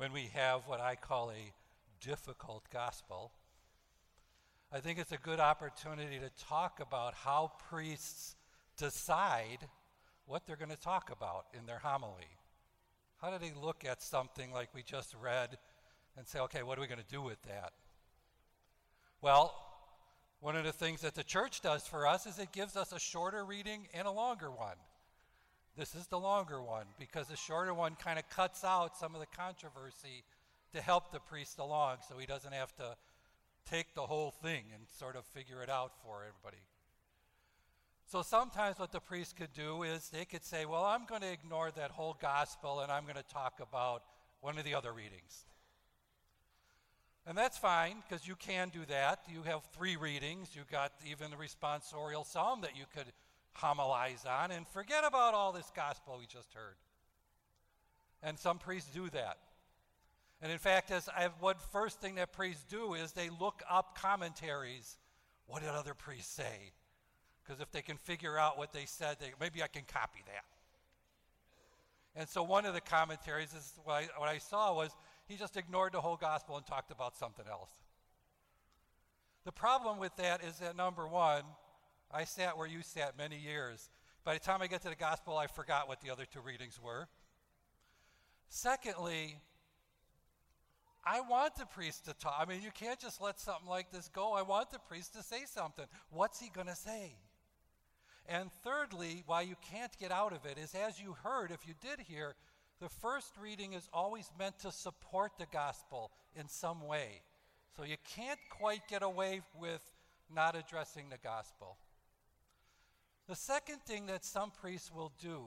when we have what I call a difficult gospel, I think it's a good opportunity to talk about how priests decide what they're going to talk about in their homily. How do they look at something like we just read and say, okay, what are we going to do with that? Well, one of the things that the church does for us is it gives us a shorter reading and a longer one. This is the longer one because the shorter one kind of cuts out some of the controversy to help the priest along so he doesn't have to take the whole thing and sort of figure it out for everybody. So sometimes what the priest could do is they could say, well, I'm going to ignore that whole gospel and I'm going to talk about one of the other readings. And that's fine because you can do that. You have 3 readings. You got even the responsorial psalm that you could homilize on and forget about all this gospel we just heard. And some priests do that. And in fact, one first thing that priests do is they look up commentaries. What did other priests say? Because if they can figure out what they said, maybe I can copy that. And so one of the commentaries is what I saw was he just ignored the whole gospel and talked about something else. The problem with that is that, number one, I sat where you sat many years. By the time I get to the gospel, I forgot what the other 2 readings were. Secondly, I want the priest to talk. I mean, you can't just let something like this go. I want the priest to say something. What's he going to say? And thirdly, why you can't get out of it is, as you heard, if you did hear, the first reading is always meant to support the gospel in some way. So you can't quite get away with not addressing the gospel. The second thing that some priests will do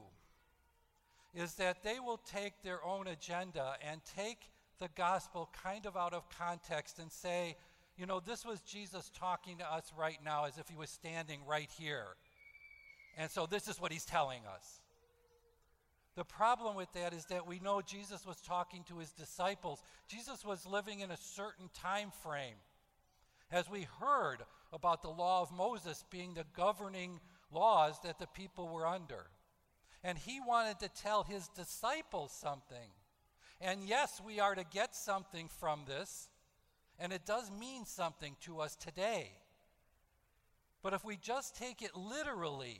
is that they will take their own agenda and take the gospel kind of out of context and say, you know, this was Jesus talking to us right now as if he was standing right here. And so this is what he's telling us. The problem with that is that we know Jesus was talking to his disciples. Jesus was living in a certain time frame. As we heard about the law of Moses being the governing laws that the people were under. And he wanted to tell his disciples something. And yes, we are to get something from this, and it does mean something to us today. But if we just take it literally,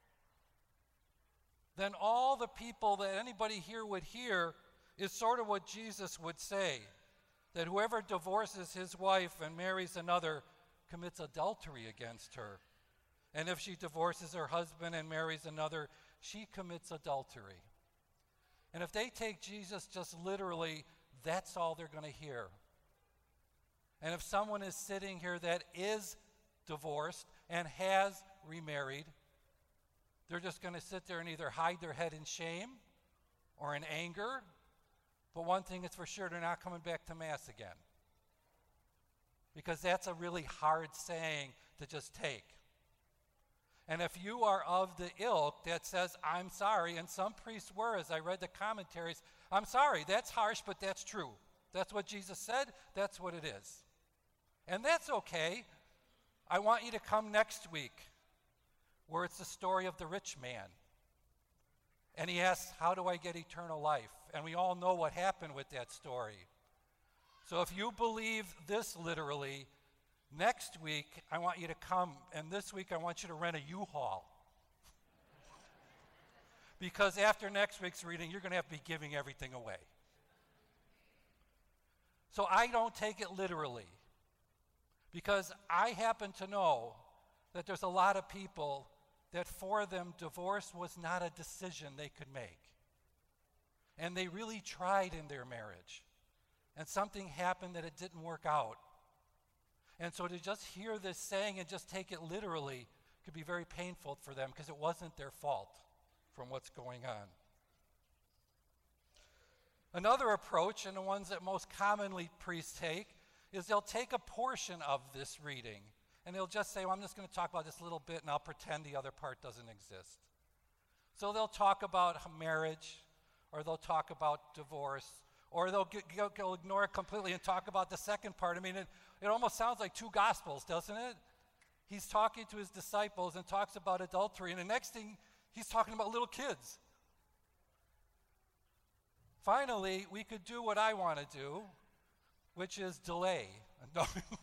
then all the people that anybody here would hear is sort of what Jesus would say, that whoever divorces his wife and marries another commits adultery against her. And if she divorces her husband and marries another, she commits adultery. And if they take Jesus just literally, that's all they're going to hear. And if someone is sitting here that is divorced and has remarried, they're just going to sit there and either hide their head in shame or in anger. But one thing is for sure, they're not coming back to Mass again. Because that's a really hard saying to just take. And if you are of the ilk that says, I'm sorry, and some priests were, as I read the commentaries, I'm sorry, that's harsh, but that's true. That's what Jesus said, that's what it is. And that's okay. I want you to come next week, where it's the story of the rich man. And he asks, how do I get eternal life? And we all know what happened with that story. So if you believe this literally, next week, I want you to come, and this week I want you to rent a U-Haul. Because after next week's reading, you're going to have to be giving everything away. So I don't take it literally, because I happen to know that there's a lot of people that for them divorce was not a decision they could make. And they really tried in their marriage. And something happened that it didn't work out. And so to just hear this saying and just take it literally could be very painful for them because it wasn't their fault from what's going on. Another approach, and the ones that most commonly priests take, is they'll take a portion of this reading and they'll just say, well, I'm just going to talk about this little bit and I'll pretend the other part doesn't exist. So they'll talk about marriage, or they'll talk about divorce, or they'll ignore it completely and talk about the second part. I mean, it almost sounds like 2 gospels, doesn't it? He's talking to his disciples and talks about adultery, and the next thing, he's talking about little kids. Finally, we could do what I want to do, which is delay. No.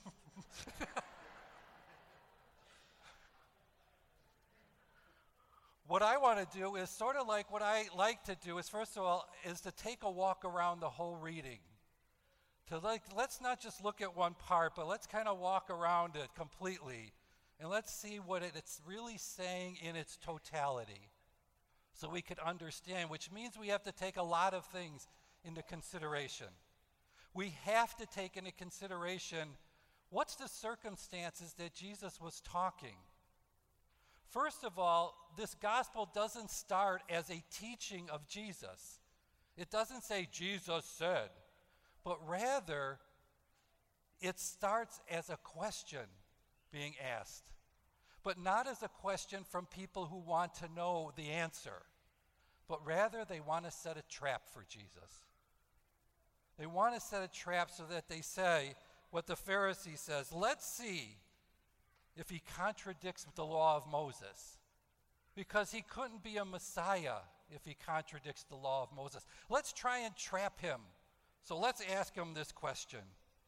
What I want to do is sort of like what I like to do is, first of all, is to take a walk around the whole reading. Let's not just look at one part, but let's kind of walk around it completely. And let's see what it's really saying in its totality so we could understand, which means we have to take a lot of things into consideration. We have to take into consideration what's the circumstances that Jesus was talking. First of all, this gospel doesn't start as a teaching of Jesus. It doesn't say Jesus said, but rather it starts as a question being asked, but not as a question from people who want to know the answer, but rather they want to set a trap for Jesus. They want to set a trap so that they say what the Pharisee says, let's see if he contradicts the law of Moses, because he couldn't be a Messiah if he contradicts the law of Moses. Let's try and trap him. So let's ask him this question.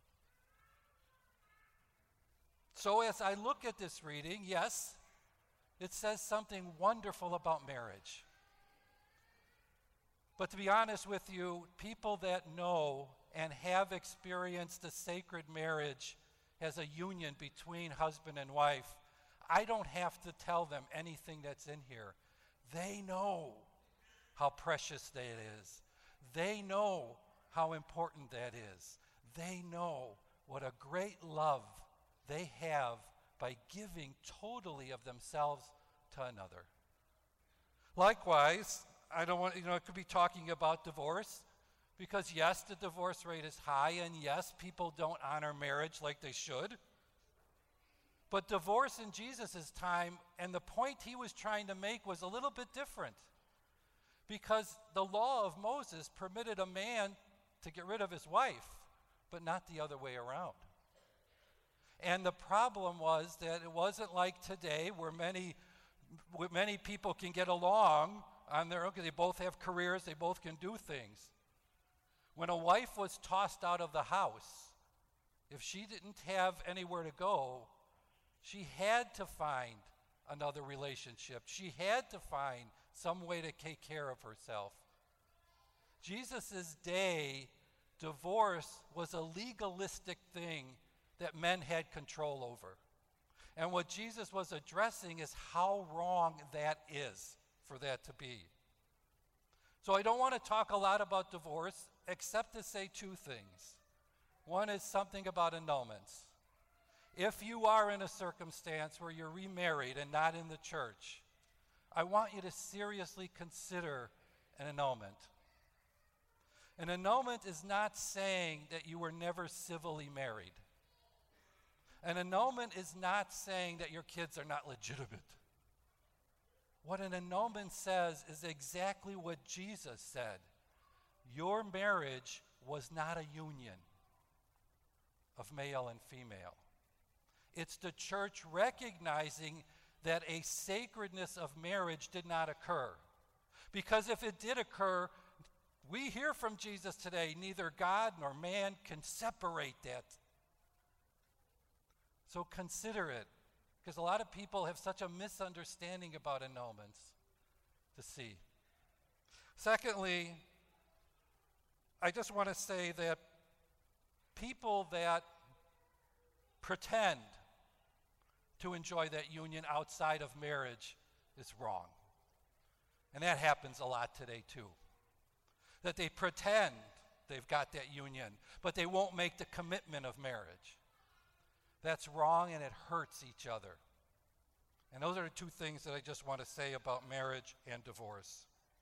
So as I look at this reading, yes, it says something wonderful about marriage. But to be honest with you, people that know and have experienced the sacred marriage as a union between husband and wife, I don't have to tell them anything that's in here. They know how precious that is. They know how important that is. They know what a great love they have by giving totally of themselves to another. Likewise, I don't want, it could be talking about divorce, because yes, the divorce rate is high, and yes, people don't honor marriage like they should. But divorce in Jesus' time, and the point he was trying to make, was a little bit different. Because the law of Moses permitted a man to get rid of his wife, but not the other way around. And the problem was that it wasn't like today where many people can get along on their own because they both have careers, they both can do things. When a wife was tossed out of the house, if she didn't have anywhere to go, she had to find another relationship. She had to find some way to take care of herself. Jesus' day, divorce was a legalistic thing that men had control over. And what Jesus was addressing is how wrong that is for that to be. So I don't want to talk a lot about divorce, except to say two things. One is something about annulments. If you are in a circumstance where you're remarried and not in the church, I want you to seriously consider an annulment. An annulment is not saying that you were never civilly married. An annulment is not saying that your kids are not legitimate. What an annulment says is exactly what Jesus said. Your marriage was not a union of male and female. It's the church recognizing that a sacredness of marriage did not occur. Because if it did occur, we hear from Jesus today, neither God nor man can separate that. So consider it, because a lot of people have such a misunderstanding about annulments to see. Secondly, I just want to say that people that pretend to enjoy that union outside of marriage is wrong. And that happens a lot today too. That they pretend they've got that union, but they won't make the commitment of marriage. That's wrong, and it hurts each other. And those are the two things that I just want to say about marriage and divorce.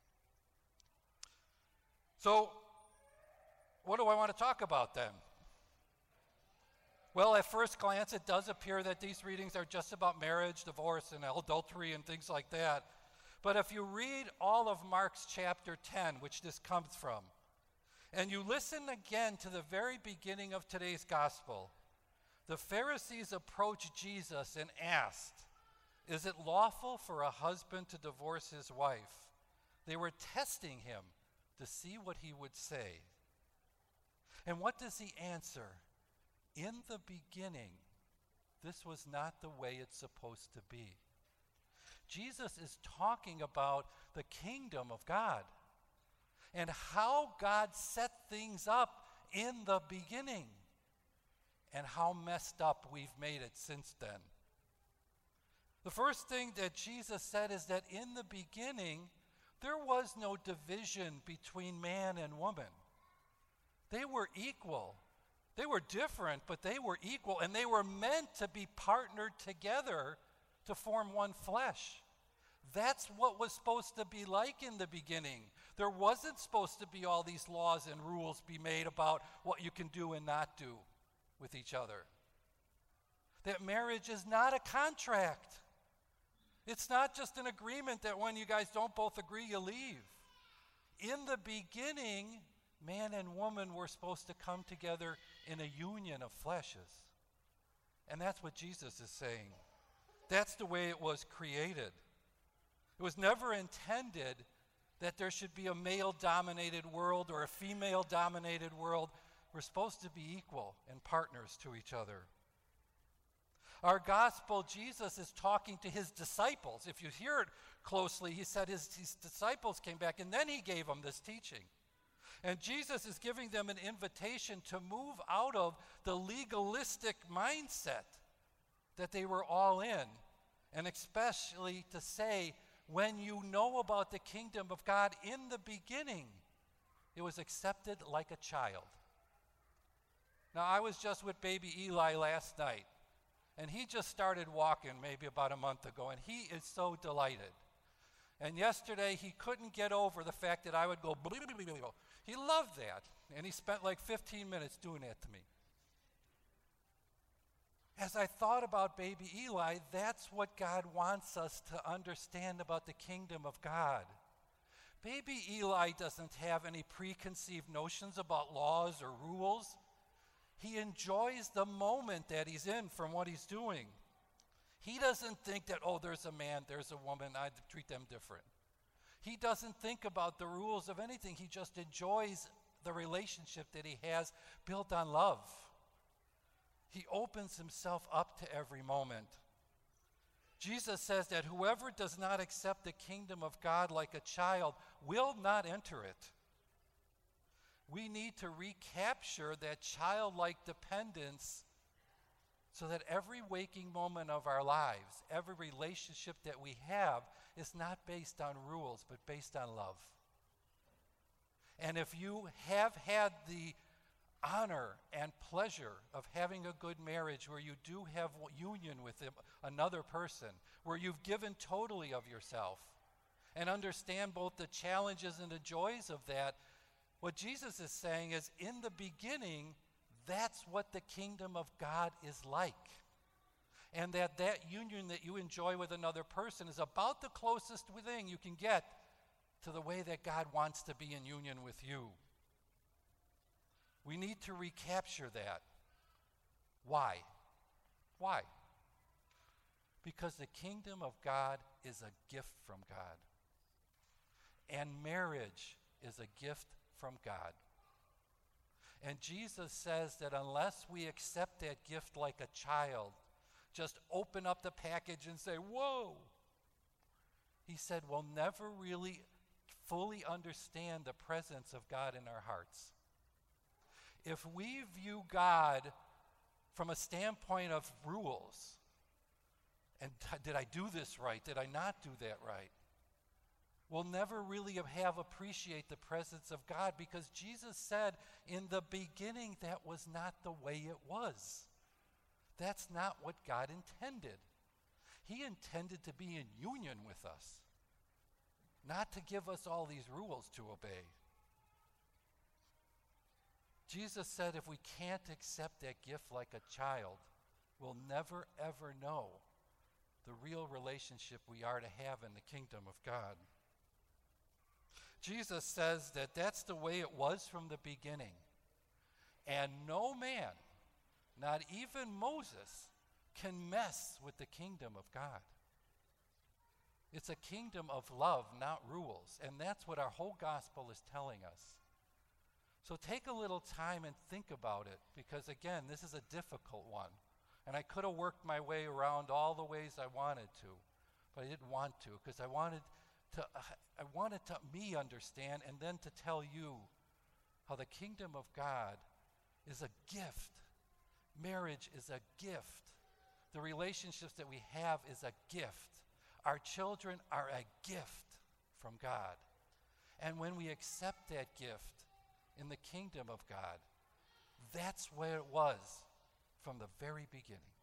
So, what do I want to talk about then? Well, at first glance, it does appear that these readings are just about marriage, divorce, and adultery and things like that. But if you read all of Mark's chapter 10, which this comes from, and you listen again to the very beginning of today's gospel, the Pharisees approached Jesus and asked, "Is it lawful for a husband to divorce his wife?" They were testing him to see what he would say. And what does he answer? In the beginning, this was not the way it's supposed to be. Jesus is talking about the kingdom of God and how God set things up in the beginning and how messed up we've made it since then. The first thing that Jesus said is that in the beginning, there was no division between man and woman. They were equal. They were different, but they were equal, and they were meant to be partnered together to form one flesh. That's what was supposed to be like in the beginning. There wasn't supposed to be all these laws and rules be made about what you can do and not do with each other. That marriage is not a contract. It's not just an agreement that when you guys don't both agree, you leave. In the beginning, man and woman were supposed to come together in a union of fleshes. And that's what Jesus is saying. That's the way it was created. It was never intended that there should be a male-dominated world or a female-dominated world. We're supposed to be equal and partners to each other. Our gospel, Jesus is talking to his disciples. If you hear it closely, he said his disciples came back, and then he gave them this teaching. And Jesus is giving them an invitation to move out of the legalistic mindset that they were all in, and especially to say, when you know about the kingdom of God in the beginning, it was accepted like a child. Now, I was just with baby Eli last night, and he just started walking maybe about a month ago, and he is so delighted. And yesterday, he couldn't get over the fact that I would go, blah, blah, blah, blah. He loved that, and he spent like 15 minutes doing that to me. As I thought about baby Eli, that's what God wants us to understand about the kingdom of God. Baby Eli doesn't have any preconceived notions about laws or rules. He enjoys the moment that he's in from what he's doing. He doesn't think that, oh, there's a man, there's a woman, I treat them different. He doesn't think about the rules of anything. He just enjoys the relationship that he has built on love. He opens himself up to every moment. Jesus says that whoever does not accept the kingdom of God like a child will not enter it. We need to recapture that childlike dependence so that every waking moment of our lives, every relationship that we have, is not based on rules, but based on love. And if you have had the honor and pleasure of having a good marriage where you do have union with another person, where you've given totally of yourself and understand both the challenges and the joys of that, what Jesus is saying is, in the beginning, that's what the kingdom of God is like. And that union that you enjoy with another person is about the closest thing you can get to the way that God wants to be in union with you. We need to recapture that. Why? Why? Because the kingdom of God is a gift from God. And marriage is a gift from God. And Jesus says that unless we accept that gift like a child, just open up the package and say, whoa, he said we'll never really fully understand the presence of God in our hearts. If we view God from a standpoint of rules, and did I do this right? Did I not do that right? We'll never really appreciate the presence of God, because Jesus said in the beginning that was not the way it was. That's not what God intended. He intended to be in union with us, not to give us all these rules to obey. Jesus said if we can't accept that gift like a child, we'll never ever know the real relationship we are to have in the kingdom of God. Jesus says that that's the way it was from the beginning. And no man, not even Moses, can mess with the kingdom of God. It's a kingdom of love, not rules. And that's what our whole gospel is telling us. So take a little time and think about it, because again, this is a difficult one. And I could have worked my way around all the ways I wanted to, but I didn't want to, because I wanted to me understand and then to tell you how the kingdom of God is a gift. Marriage is a gift. The relationships that we have is a gift. Our children are a gift from God. And when we accept that gift in the kingdom of God, that's where it was from the very beginning.